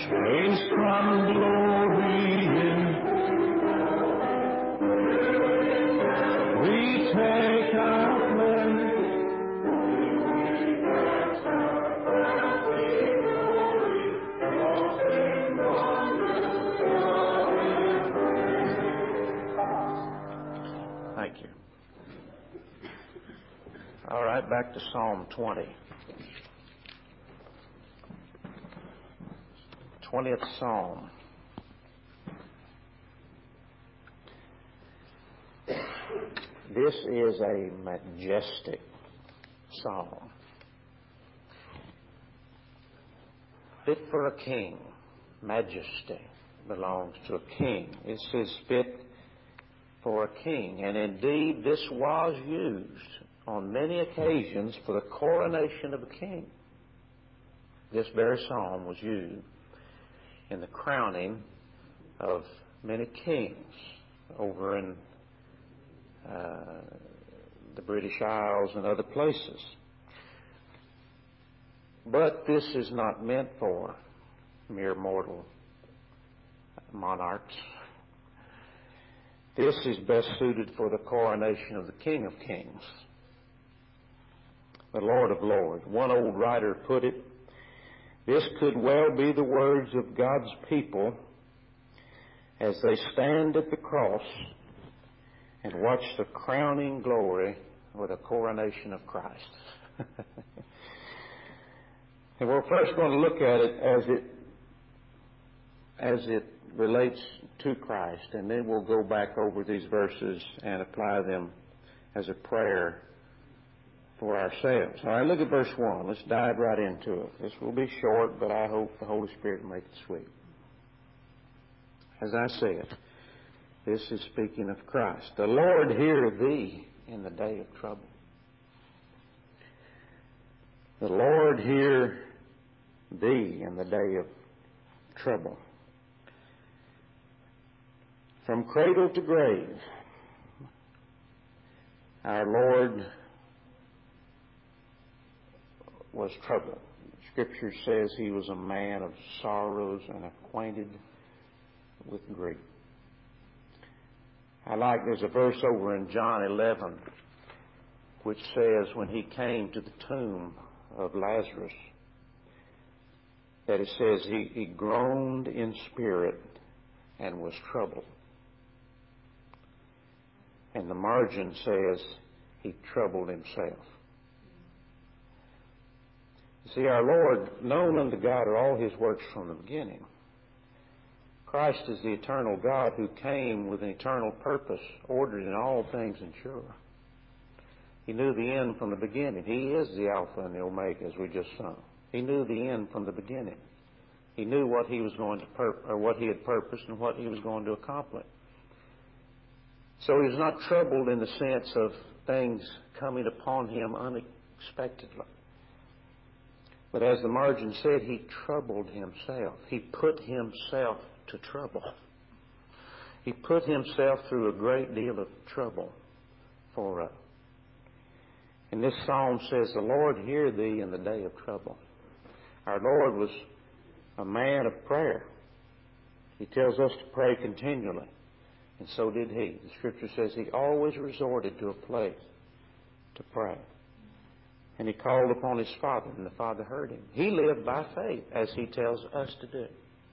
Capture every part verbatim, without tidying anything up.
changed from glory in. We take our place. Thank you. All right, back to Psalm twenty. twentieth Psalm. This is a majestic psalm. Fit for a king. Majesty belongs to a king. It says fit for a king. And indeed, this was used on many occasions for the coronation of a king. This very psalm was used in the crowning of many kings over in uh, the British Isles and other places. But this is not meant for mere mortal monarchs. This is best suited for the coronation of the King of Kings, the Lord of Lords. One old writer put it, this could well be the words of God's people as they stand at the cross and watch the crowning glory or the coronation of Christ. And we're first going to look at it as it as it relates to Christ, and then we'll go back over these verses and apply them as a prayer for ourselves. All right, look at verse one. Let's dive right into it. This will be short, but I hope the Holy Spirit will make it sweet. As I said, this is speaking of Christ. The Lord hear thee in the day of trouble. The Lord hear thee in the day of trouble. From cradle to grave, our Lord was troubled. Scripture says he was a man of sorrows and acquainted with grief. I like, there's a verse over in John eleven which says when he came to the tomb of Lazarus, that it says he, he groaned in spirit and was troubled. And the margin says he troubled himself. You see, our Lord, known unto God are all his works from the beginning. Christ is the eternal God who came with an eternal purpose, ordered in all things and sure. He knew the end from the beginning. He is the Alpha and the Omega, as we just sung. He knew the end from the beginning. He knew what he was going to pur- or what he had purposed and what he was going to accomplish. So he was not troubled in the sense of things coming upon him unexpectedly. But as the margin said, he troubled himself. He put himself to trouble. He put himself through a great deal of trouble for us. And this psalm says, the Lord hear thee in the day of trouble. Our Lord was a man of prayer. He tells us to pray continually. And so did he. The Scripture says he always resorted to a place to pray. And he called upon his Father, and the Father heard him. He lived by faith, as he tells us to do.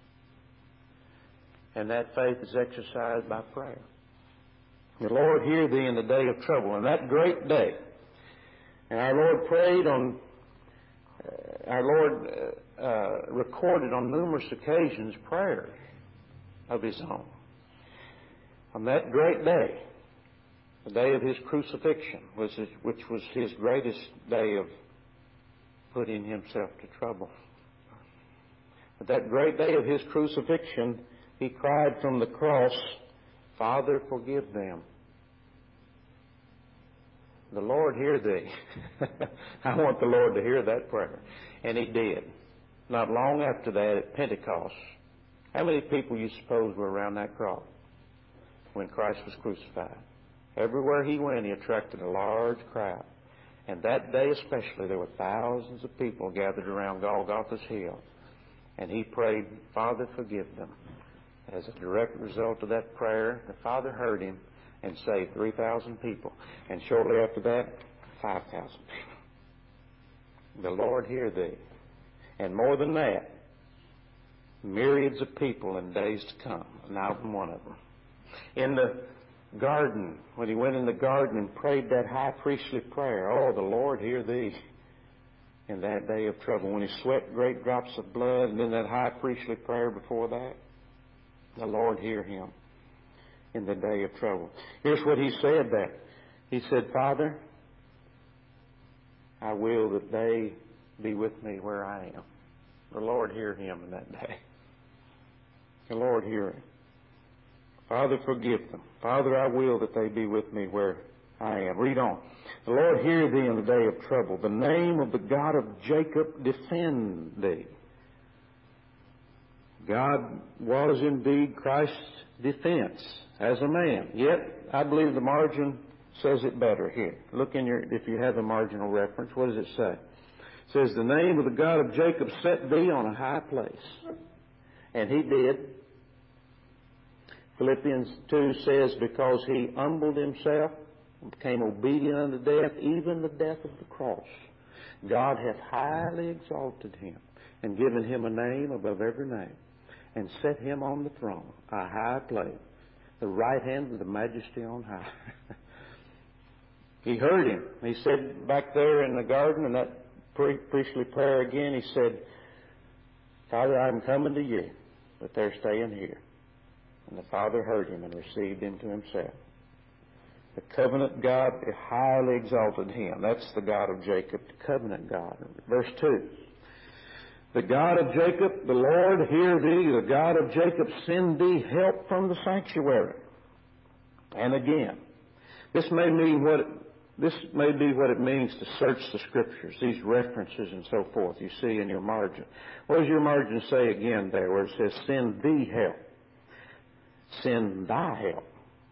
And that faith is exercised by prayer. The Lord hear thee in the day of trouble. And that great day, and our Lord prayed on, uh, our Lord uh, uh, recorded on numerous occasions prayers of his own. On that great day, the day of his crucifixion, was his, which was his greatest day of putting himself to trouble. At that great day of his crucifixion, he cried from the cross, Father, forgive them. The Lord hear thee. I want the Lord to hear that prayer. And he did. Not long after that, at Pentecost, how many people you suppose were around that cross when Christ was crucified? Everywhere he went, he attracted a large crowd. And that day especially, there were thousands of people gathered around Golgotha's hill And he prayed, Father, forgive them. As a direct result of that prayer, the Father heard him and saved three thousand people. And shortly after that, five thousand people. The Lord hear thee. And more than that, myriads of people in days to come, and I am one of them. In the garden, when he went in the garden and prayed that high priestly prayer, oh, the Lord hear thee in that day of trouble. When he sweat great drops of blood, and then that high priestly prayer before that, the Lord hear him in the day of trouble. Here's what he said there. He said, Father, I will that they be with me where I am. The Lord hear him in that day. The Lord hear him. Father, forgive them. Father, I will that they be with me where I am. Read on. The Lord hear thee in the day of trouble. The name of the God of Jacob defend thee. God was indeed Christ's defense as a man. Yet, I believe the margin says it better here. Look in your, if you have a marginal reference, what does it say? It says, the name of the God of Jacob set thee on a high place. And he did. Philippians two says, because he humbled himself and became obedient unto death, even the death of the cross, God hath highly exalted him and given him a name above every name, and set him on the throne, a high place, the right hand of the majesty on high. He heard him. He said back there in the garden, in that priestly prayer again, he said, Father, I'm coming to you, but they're staying here. And the Father heard him and received him to himself. The covenant God highly exalted him. That's the God of Jacob, the covenant God. Verse two. The God of Jacob, the Lord hear thee. The God of Jacob send thee help from the sanctuary. And again, this may mean what it, this may be what it means to search the Scriptures, these references and so forth you see in your margin. What does your margin say again there where it says, send thee help? Send thy help.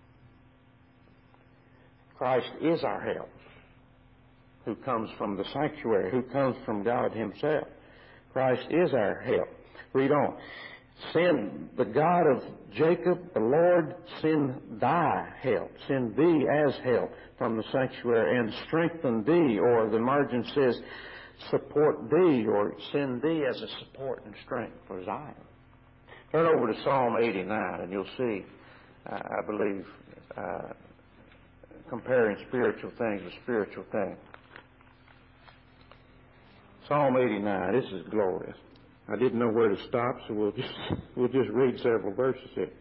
Christ is our help, who comes from the sanctuary, who comes from God himself. Christ is our help. Read on. Send the God of Jacob, the Lord, send thy help. Send thee as help from the sanctuary, and strengthen thee, or the margin says, support thee, or send thee as a support and strength for Zion. Turn over to Psalm eighty-nine, and you'll see, uh, I believe, uh, comparing spiritual things with spiritual things. Psalm eighty-nine, this is glorious. I didn't know where to stop, so we'll just, we'll just read several verses here.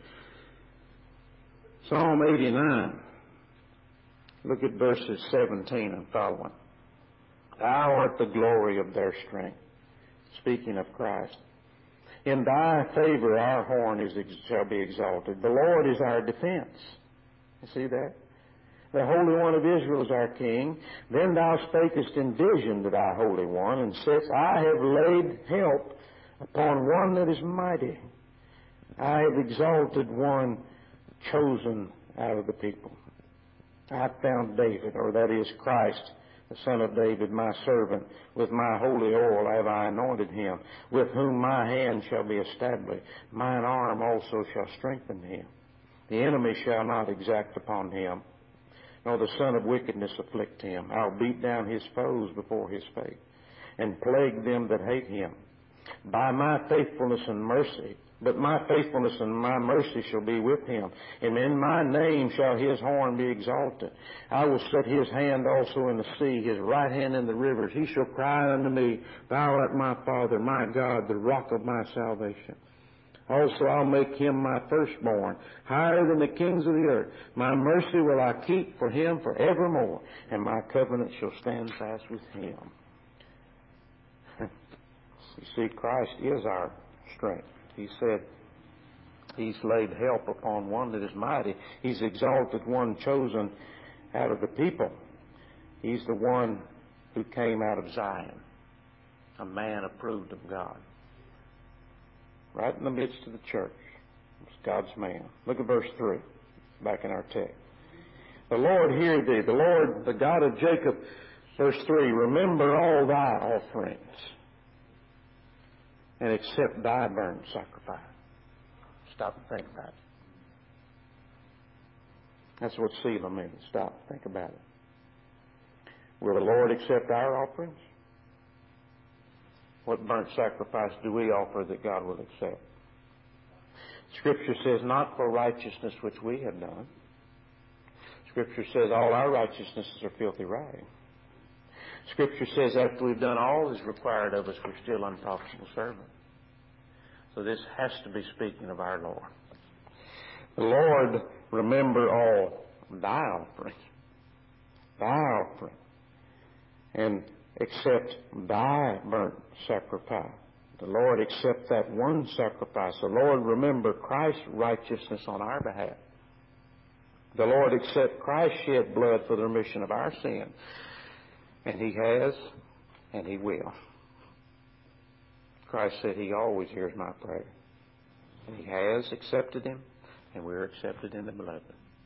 Psalm eighty-nine, look at verses seventeen and following. Thou art the glory of their strength. Speaking of Christ. In thy favor our horn is, shall be exalted. The Lord is our defense. You see that? The Holy One of Israel is our King. Then thou spakest in vision to thy Holy One, and saidst, I have laid help upon one that is mighty. I have exalted one chosen out of the people. I have found David, or that is Christ, the son of David, my servant. With my holy oil have I anointed him, with whom my hand shall be established. Mine arm also shall strengthen him. The enemy shall not exact upon him, nor the son of wickedness afflict him. I'll beat down his foes before his face, and plague them that hate him. By my faithfulness and mercy, but my faithfulness and my mercy shall be with him, and in my name shall his horn be exalted. I will set his hand also in the sea, his right hand in the rivers. He shall cry unto me, Thou art my Father, my God, the rock of my salvation. Also I'll make him my firstborn, higher than the kings of the earth. My mercy will I keep for him forevermore, and my covenant shall stand fast with him. You see, Christ is our strength. He said he's laid help upon one that is mighty. He's exalted one chosen out of the people. He's the one who came out of Zion, a man approved of God. Right in the midst of the church. It's God's man. Look at verse three, back in our text. The Lord hear thee, the Lord, the God of Jacob. Verse three, remember all thy offerings. and accept thy burnt sacrifice. Stop and think about it. That's what Selah means. Stop and think about it. Will the Lord accept our offerings? What burnt sacrifice do we offer that God will accept? Scripture says, not for righteousness which we have done. Scripture says all our righteousnesses are filthy rags. Scripture says after we've done all that is required of us, we're still unprofitable servants. So this has to be speaking of our Lord. The Lord, remember all thy offerings, thy offering, and accept thy burnt sacrifice. The Lord accept that one sacrifice. The Lord remember Christ's righteousness on our behalf. The Lord accept Christ's shed blood for the remission of our sin. And He has, and He will. Christ said He always hears my prayer. And He has accepted Him, and we're accepted in the Beloved.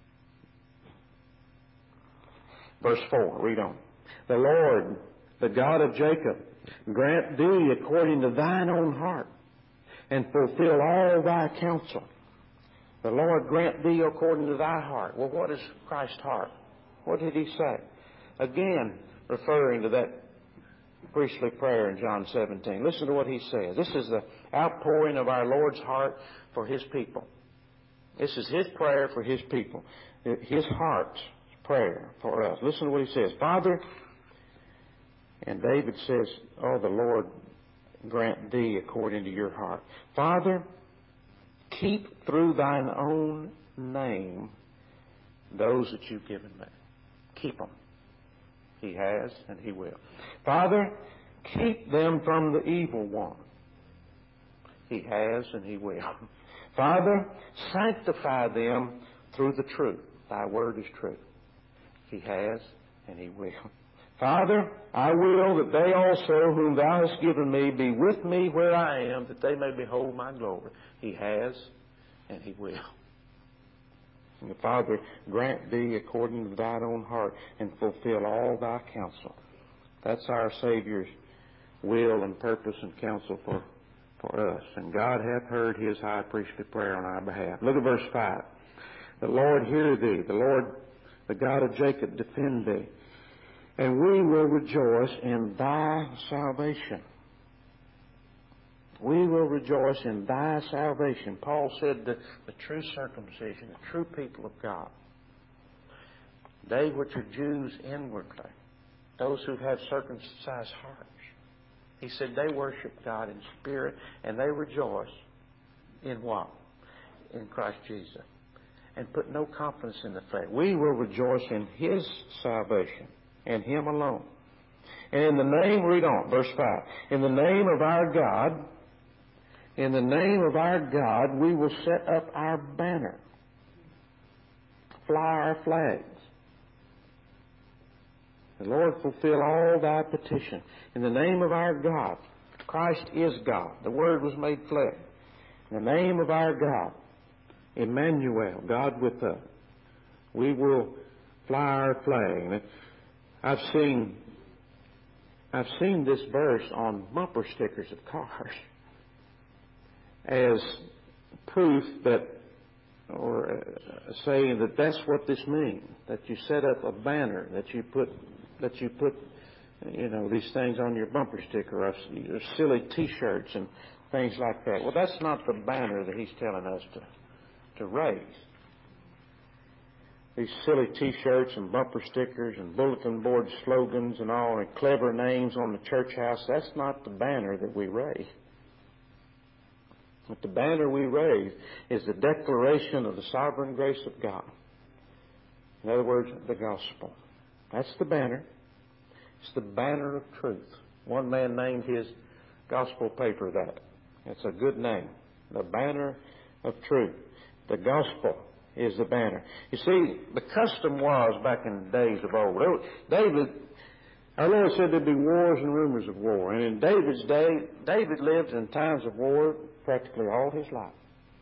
Verse four, read on. The Lord, the God of Jacob, grant thee according to thine own heart, and fulfill all thy counsel. The Lord grant thee according to thy heart. Well, what is Christ's heart? What did He say? Again, referring to that priestly prayer in John seventeen. Listen to what He says. This is the outpouring of our Lord's heart for His people. This is His prayer for His people. His heart's prayer for us. Listen to what He says. Father, and David says, oh, the Lord grant thee according to your heart. Father, keep through thine own name those that you've given me. Keep them. He has and He will. Father, keep them from the evil one. He has and He will. Father, sanctify them through the truth. Thy word is truth. He has and He will. Father, I will that they also whom thou hast given me be with me where I am, that they may behold my glory. He has and He will. And the Father, grant thee according to thine own heart, and fulfill all thy counsel. That's our Savior's will and purpose and counsel for, for us. And God hath heard His high priestly prayer on our behalf. Look at verse five. The Lord hear thee. The Lord, the God of Jacob, defend thee. And we will rejoice in thy salvation. We will rejoice in thy salvation. Paul said that the true circumcision, the true people of God, they which are Jews inwardly, those who have circumcised hearts, he said they worship God in spirit and they rejoice in what? In Christ Jesus. And put no confidence in the flesh. We will rejoice in His salvation and Him alone. And in the name, read on, verse five. In the name of our God, in the name of our God, we will set up our banner, fly our flags. The Lord fulfill all thy petition. In the name of our God, Christ is God. The Word was made flesh. In the name of our God, Emmanuel, God with us, we will fly our flag. I've seen, I've seen this verse on bumper stickers of cars as proof that, or uh, saying that that's what this means. That you set up a banner, that you put, that you put, you know, these things on your bumper sticker, or your silly T-shirts and things like that. Well, that's not the banner that He's telling us to to raise. These silly T-shirts and bumper stickers and bulletin board slogans and all, and clever names on the church house, that's not the banner that we raise. But the banner we raise is the declaration of the sovereign grace of God. In other words, the gospel. That's the banner. It's the banner of truth. One man named his gospel paper that. It's a good name. The banner of truth. The gospel is the banner. You see, the custom was back in the days of old. David, our Lord said there'd be wars and rumors of war. And in David's day, David lived in times of war practically all his life.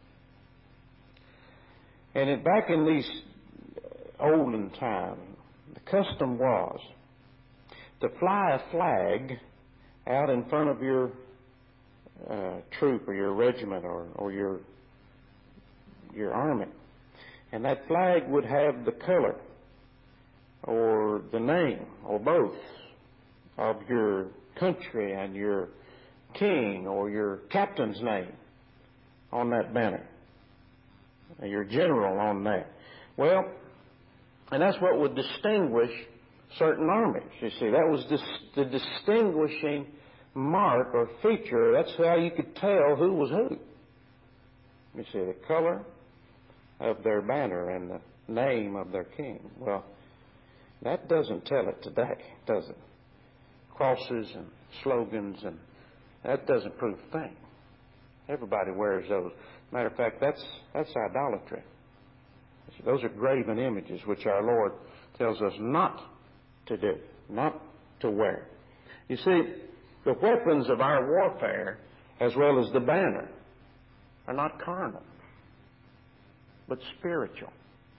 And it, back in these olden times, the custom was to fly a flag out in front of your uh, troop or your regiment or, or your your army. And that flag would have the color or the name or both of your country and your king or your captain's name on that banner, your general on that. Well, and that's what would distinguish certain armies. You see, that was this, the distinguishing mark or feature. That's how you could tell who was who. You see, the color of their banner and the name of their king. Well, that doesn't tell it today, does it? Crosses and slogans, and that doesn't prove a thing. Everybody wears those. Matter of fact, that's that's idolatry. Those are graven images, which our Lord tells us not to do, not to wear. You see, the weapons of our warfare, as well as the banner, are not carnal, but spiritual.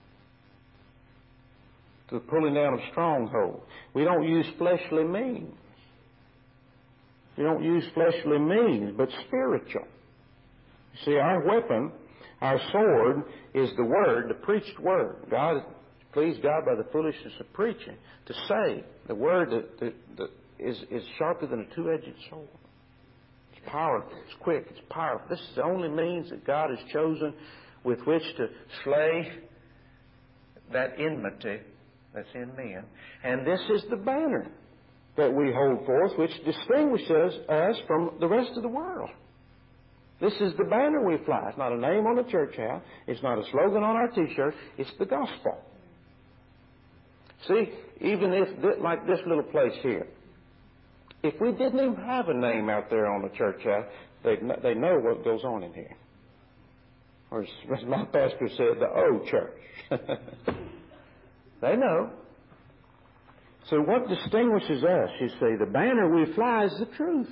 To the pulling down of strongholds. We don't use fleshly means. We don't use fleshly means, but spiritual. You see, our weapon, our sword, is the Word, the preached Word. God is pleased God by the foolishness of preaching to say the Word that, that, that is, is sharper than a two-edged sword. It's powerful. It's quick. It's powerful. This is the only means that God has chosen with which to slay that enmity that's in men. And this is the banner that we hold forth, which distinguishes us from the rest of the world. This is the banner we fly. It's not a name on a church house. It's not a slogan on our T-shirt. It's the gospel. See, even if, like this little place here, if we didn't even have a name out there on the church house, they they know what goes on in here. Or as my pastor said, the O church. They know. So what distinguishes us, you see, the banner we fly is the truth.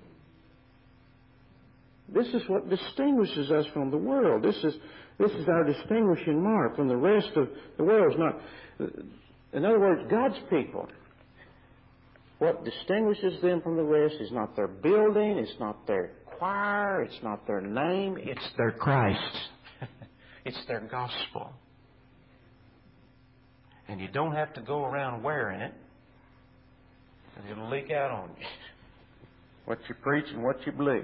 This is what distinguishes us from the world. This is this is our distinguishing mark from the rest of the world. It's not, in other words, God's people. What distinguishes them from the rest is not their building, it's not their choir, it's not their name, it's their Christ. It's their gospel. And you don't have to go around wearing it, and it'll leak out on you. What you preach and what you believe.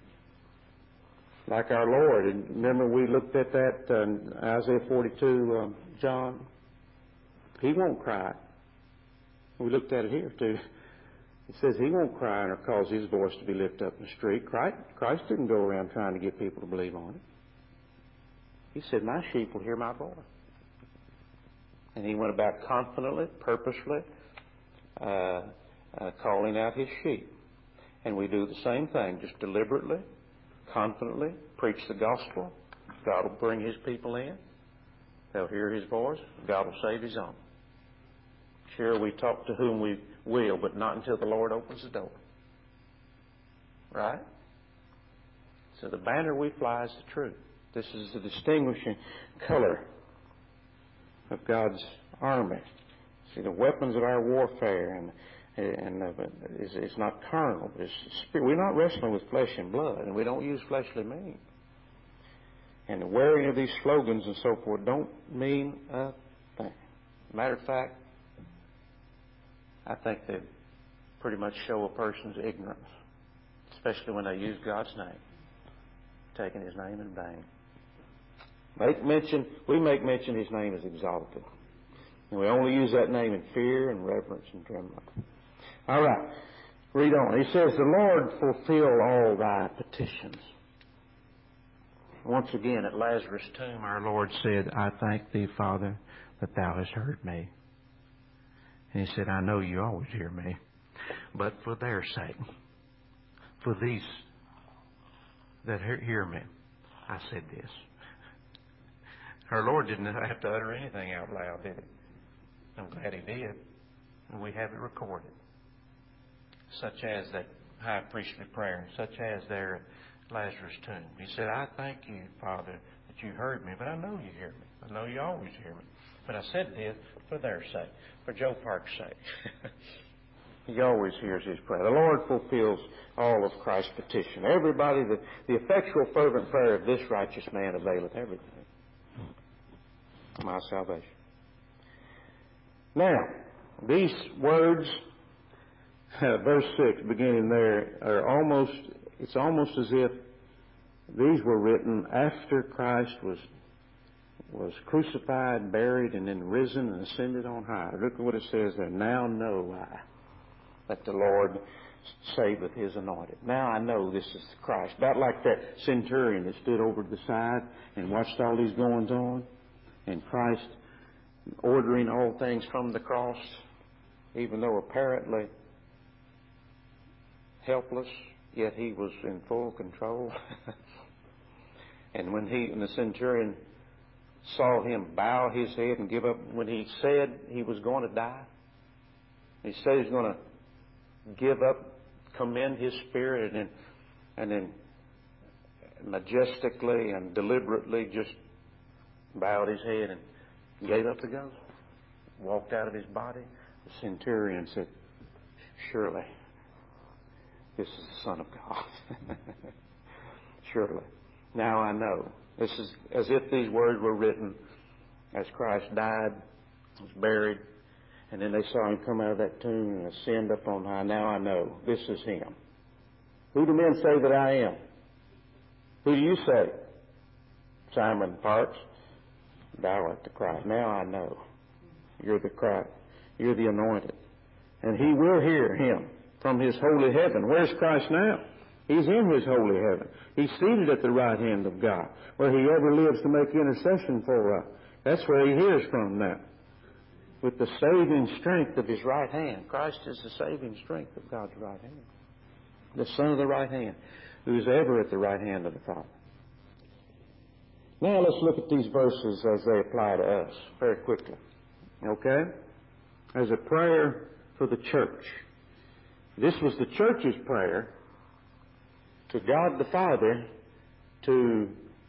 Like our Lord. And remember we looked at that in Isaiah forty-two, um, John? He won't cry. We looked at it here too. It says he won't cry or cause his voice to be lifted up in the street. Christ, Christ didn't go around trying to get people to believe on it. He said, my sheep will hear my voice. And he went about confidently, purposely, uh, uh, calling out his sheep. And we do the same thing, just deliberately, confidently, preach the gospel. God will bring his people in. They'll hear his voice. God will save his own. Sure, we talk to whom we will, but not until the Lord opens the door. Right? So the banner we fly is the truth. This is the distinguishing color of God's army. See, the weapons of our warfare and and uh, is it's not carnal, but it's spirit. We're not wrestling with flesh and blood, and we don't use fleshly means. And the wearing of these slogans and so forth don't mean a thing. Matter of fact, I think they pretty much show a person's ignorance, especially when they use God's name, taking his name in vain. Make mention, we make mention his name is exalted. And we only use that name in fear and reverence and trembling. All right, read on. He says, the Lord fulfill all thy petitions. Once again, at Lazarus' tomb, our Lord said, I thank thee, Father, that thou hast heard me. And he said, I know you always hear me, but for their sake, for these that hear me, I said this. Our Lord didn't have to utter anything out loud, did he? I'm glad he did. And we have it recorded. Such as that high priestly prayer, such as there at Lazarus' tomb. He said, I thank you, Father, that you heard me, but I know you hear me. I know you always hear me. But I said this for their sake, for Joe Park's sake. He always hears his prayer. The Lord fulfills all of Christ's petition. Everybody, the, the effectual fervent prayer of this righteous man availeth everything. My salvation. Now, these words, uh, verse six, beginning there, are almost, it's almost as if these were written after Christ was was crucified, buried, and then risen and ascended on high. Look at what it says there. Now know I that the Lord saveth his anointed. Now I know this is Christ. About like that centurion that stood over to the side and watched all these goings on, and Christ ordering all things from the cross, even though apparently helpless, yet he was in full control. And when he and the centurion saw him bow his head and give up, when he said he was going to die, he said he's going to give up, commend his spirit, and then, and then majestically and deliberately just bowed his head and gave up the ghost, walked out of his body. The centurion said, surely this is the Son of God. Surely. Now I know. This is as if these words were written as Christ died, was buried, and then they saw him come out of that tomb and ascend up on high. Now I know this is him. Who do men say that I am? Who do you say? Simon Parks, thou art the Christ. Now I know you're the Christ. You're the anointed. And he will hear him from his holy heaven. Where's Christ now? He's in his holy heaven. He's seated at the right hand of God, where he ever lives to make intercession for us. That's where he hears from now. With the saving strength of his right hand. Christ is the saving strength of God's right hand. The Son of the right hand, who is ever at the right hand of the Father. Now let's look at these verses as they apply to us very quickly. Okay? As a prayer for the church. This was the church's prayer to God the Father to,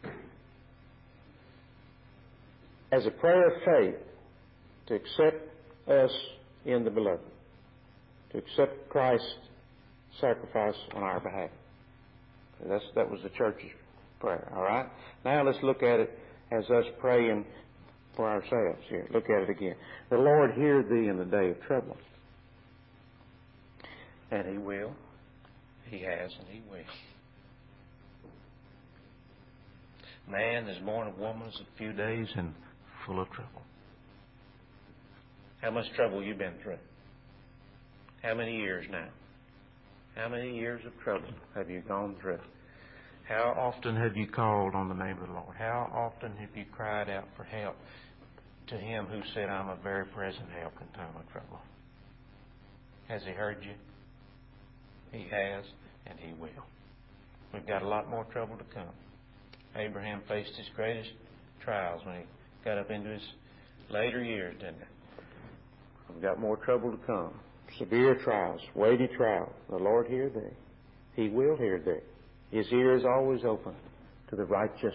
as a prayer of faith, to accept us in the beloved, to accept Christ's sacrifice on our behalf. That's, that was the church's prayer, all right? Now let's look at it as us praying for ourselves here. Look at it again. The Lord hear thee in the day of trouble. And he will. He has and he will. Man is born of woman is a few days and full of trouble. How much trouble you been through? How many years now? How many years of trouble have you gone through? How often have you called on the name of the Lord? How often have you cried out for help to him who said, I'm a very present help in time of trouble? Has he heard you? He has, and he will. We've got a lot more trouble to come. Abraham faced his greatest trials when he got up into his later years, didn't he? We've got more trouble to come. Severe trials, weighty trials. The Lord hear thee. He will hear thee. His ear is always open to the righteous,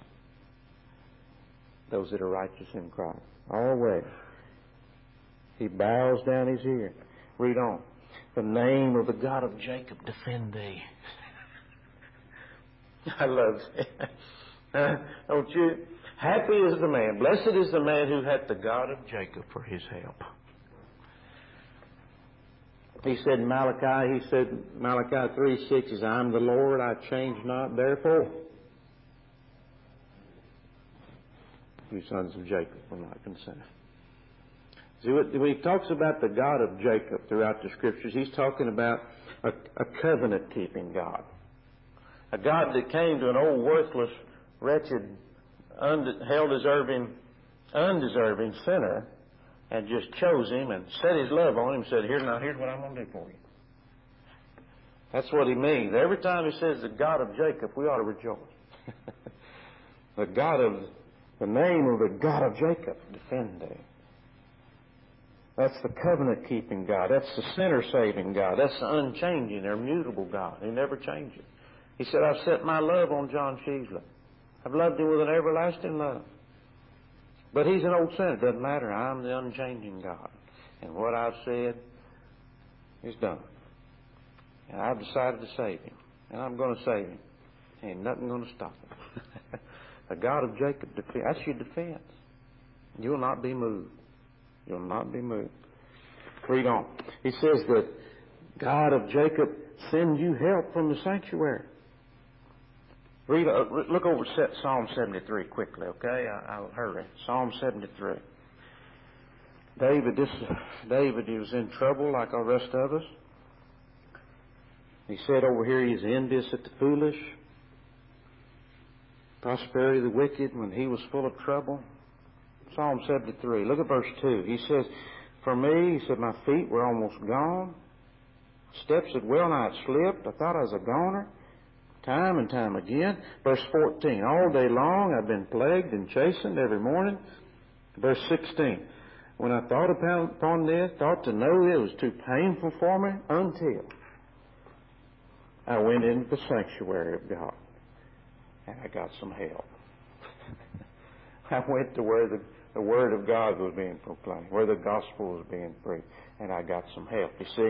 those that are righteous in Christ. Always. He bows down his ear. Read on. The name of the God of Jacob defend thee. I love that. Uh, don't you? Happy is the man, blessed is the man who hath the God of Jacob for his help. He said in Malachi, he said, Malachi three six is, I am the Lord, I change not, therefore you sons of Jacob will not consent. See, when he talks about the God of Jacob throughout the Scriptures, he's talking about a, a covenant-keeping God. A God that came to an old, worthless, wretched, und- hell-deserving, undeserving sinner and just chose him and set his love on him and said, Here, now, here's what I'm going to do for you. That's what he means. Every time he says the God of Jacob, we ought to rejoice. the God of, the name of the God of Jacob, defend thee. That's the covenant-keeping God. That's the sinner-saving God. That's the unchanging, immutable God. He never changes. He said, I've set my love on John Sheasley. I've loved him with an everlasting love. But he's an old sinner. It doesn't matter. I'm the unchanging God. And what I've said It's done. And I've decided to save him. And I'm going to save him. Ain't nothing going to stop him. The God of Jacob, that's your defense. You'll not be moved. You'll not be moved. Read on. He says that God of Jacob sends you help from the sanctuary. Read, uh, look over Psalm seventy-three quickly, okay? I, I'll hurry. Psalm seventy-three. David, this David, he was in trouble like the rest of us. He said over here he's envious at the foolish, prosperity of the wicked when he was full of trouble. Psalm seventy-three. Look at verse two. He says, for me, he said, my feet were almost gone. Steps had well nigh slipped. I thought I was a goner. Time and time again. Verse fourteen. All day long I've been plagued and chastened every morning. Verse sixteen. When I thought upon this, thought to know it was too painful for me until I went into the sanctuary of God and I got some help. I went to where the, the Word of God was being proclaimed, where the gospel was being preached, and I got some help. You see,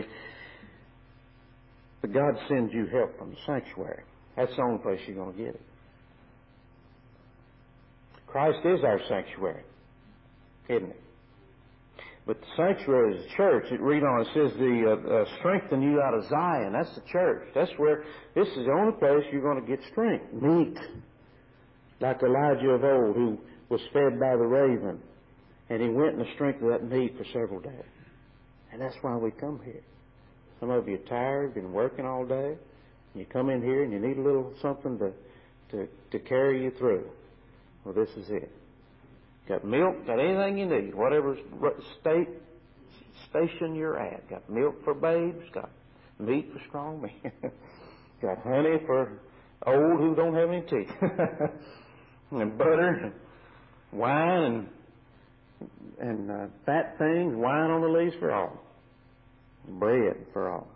but God sends you help from the sanctuary. That's the only place you're going to get it. Christ is our sanctuary, isn't it? But the sanctuary is the church. It read on, it says, the uh, uh, strengthen you out of Zion. That's the church. That's where, this is the only place you're going to get strength. Meat. Like Elijah of old, who was fed by the raven. And he went in the strength of that meat for several days. And that's why we come here. Some of you are tired, been working all day. And you come in here and you need a little something to, to, to carry you through. Well, this is it. Got milk, got anything you need, whatever state, station you're at. Got milk for babes, got meat for strong men. Got honey for old who don't have any teeth. And butter, and wine, and, and uh, fat things, wine on the lees for all. Bread for all.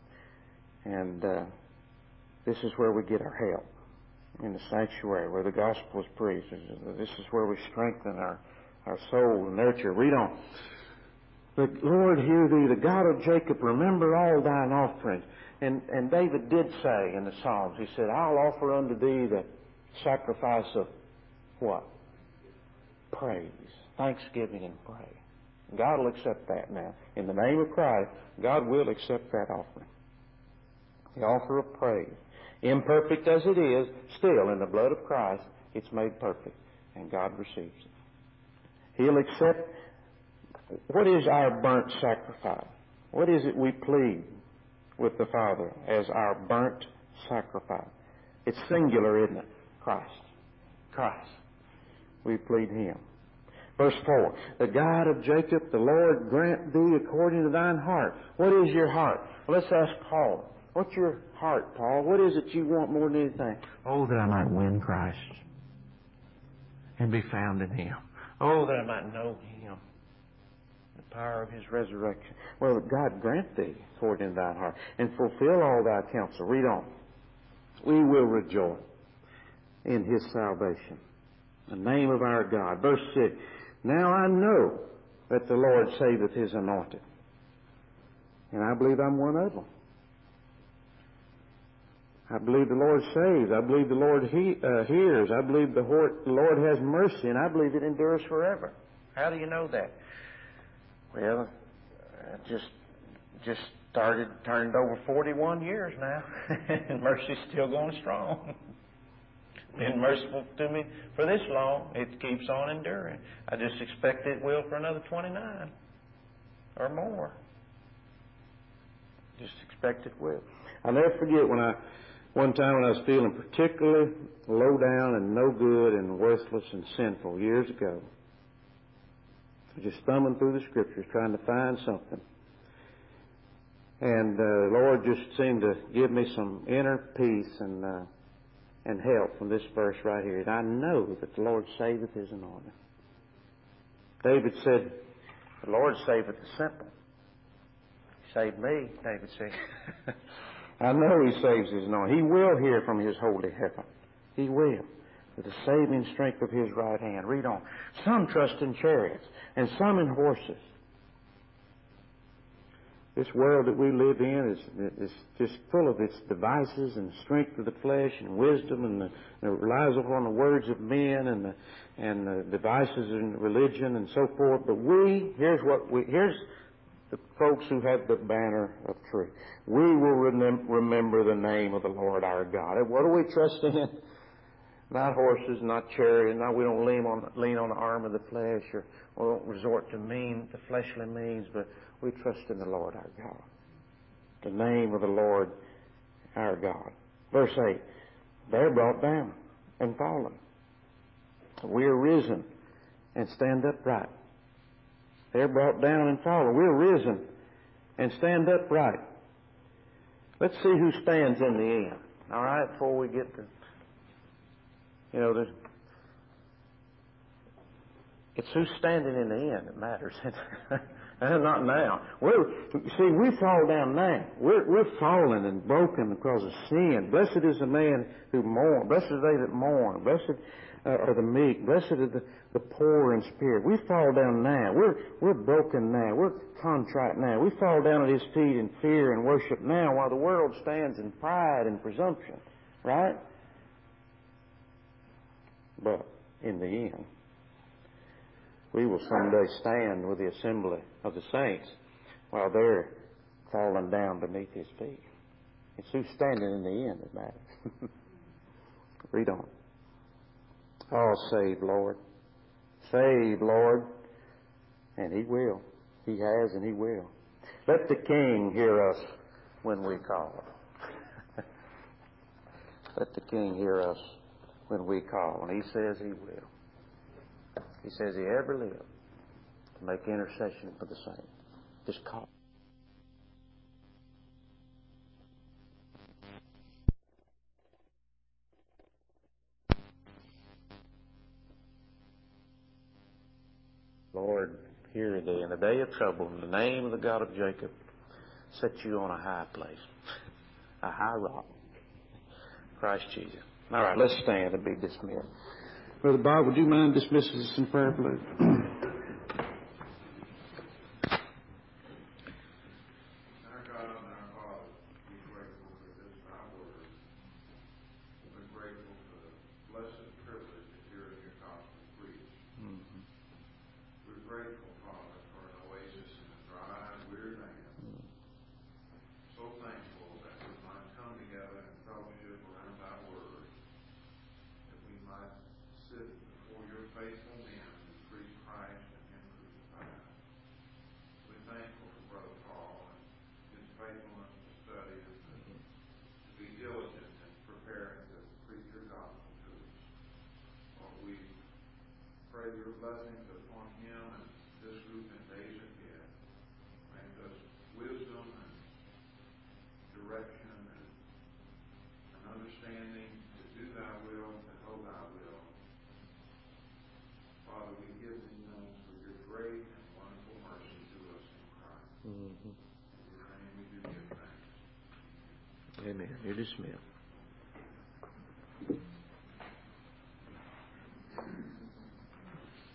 And uh, this is where we get our help. In the sanctuary where the gospel is preached. This is where we strengthen our, our soul and nurture. Read on. The Lord hear thee, the God of Jacob, remember all thine offerings. And, and David did say in the Psalms, he said, I'll offer unto thee the sacrifice of what? Praise. Thanksgiving and praise. God will accept that now. In the name of Christ, God will accept that offering. The offer of praise. Imperfect as it is, still in the blood of Christ, it's made perfect, and God receives it. He'll accept. What is our burnt sacrifice? What is it we plead with the Father as our burnt sacrifice? It's singular, isn't it? Christ. Christ. We plead Him. Verse four, the God of Jacob, the Lord grant thee according to thine heart. What is your heart? Well, let's ask Paul. What's your heart, Paul? What is it you want more than anything? Oh, that I might win Christ and be found in Him. Oh, that I might know Him, the power of His resurrection. Well, God grant thee according to thine heart and fulfill all thy counsel. Read on. We will rejoice in His salvation. The name of our God. Verse six. Now I know that the Lord saveth His anointed. And I believe I'm one of them. I believe the Lord saves. I believe the Lord he, uh, hears. I believe the Lord has mercy, and I believe it endures forever. How do you know that? Well, I just just started, turned over forty-one years now, and mercy's still going strong. Been merciful to me for this long. It keeps on enduring. I just expect it will for another twenty-nine or more. Just expect it will. I'll never forget when I. One time when I was feeling particularly low down and no good and worthless and sinful years ago, I was just thumbing through the Scriptures trying to find something. And uh, the Lord just seemed to give me some inner peace and uh, and help from this verse right here. And I know that the Lord saveth His anointed. David said, the Lord saveth the simple. He saved me, David said. I know He saves His anointed. He will hear from His holy heaven. He will. With the saving strength of His right hand. Read on. Some trust in chariots and some in horses. This world that we live in is, is just full of its devices and strength of the flesh and wisdom, and, the, and it relies upon the words of men and the, and the devices in religion and so forth. But we, here's what we, here's the folks who have the banner of truth. We will remem- remember the name of the Lord our God. And what do we trust in? Not horses, not chariots. No, we don't lean on lean on the arm of the flesh, or we don't resort to mean the fleshly means, but we trust in the Lord our God. The name of the Lord our God. Verse eight. They're brought down and fallen. We are risen and stand upright. They're brought down and fallen. We're risen and stand upright. Let's see who stands in the end. All right, before we get to, you know, there's, it's who's standing in the end that matters. And not now. We're, see, we fall down now. We're, we're fallen and broken because of sin. Blessed is the man who mourns. Blessed are they that mourn. Blessed uh, are the meek. Blessed are the, the poor in spirit. We fall down now. We're, we're broken now. We're contrite now. We fall down at His feet in fear and worship now, while the world stands in pride and presumption. Right? But in the end, we will someday stand with the assembly of the saints while they're falling down beneath His feet. It's who's standing in the end that matters. Read on. Oh, save, Lord. Save, Lord. And He will. He has and He will. Let the King hear us when we call. Let the King hear us when we call. And He says He will. He says He ever lived to make intercession for the saints. Just call. Lord, hear Thee in the day of trouble, in the name of the God of Jacob, set you on a high place, a high rock, Christ Jesus. All right, let's stand and be dismissed. Brother Bob, would you mind dismissing us in prayer, please? Your blessings upon him and this group in days ahead. Grant us wisdom and direction and an understanding to do Thy will, to know Thy will. Father, we give Thee thanks for Your great and wonderful mercy to us in Christ. Mm-hmm. In Your name we do give thanks. Amen. You're dismissed.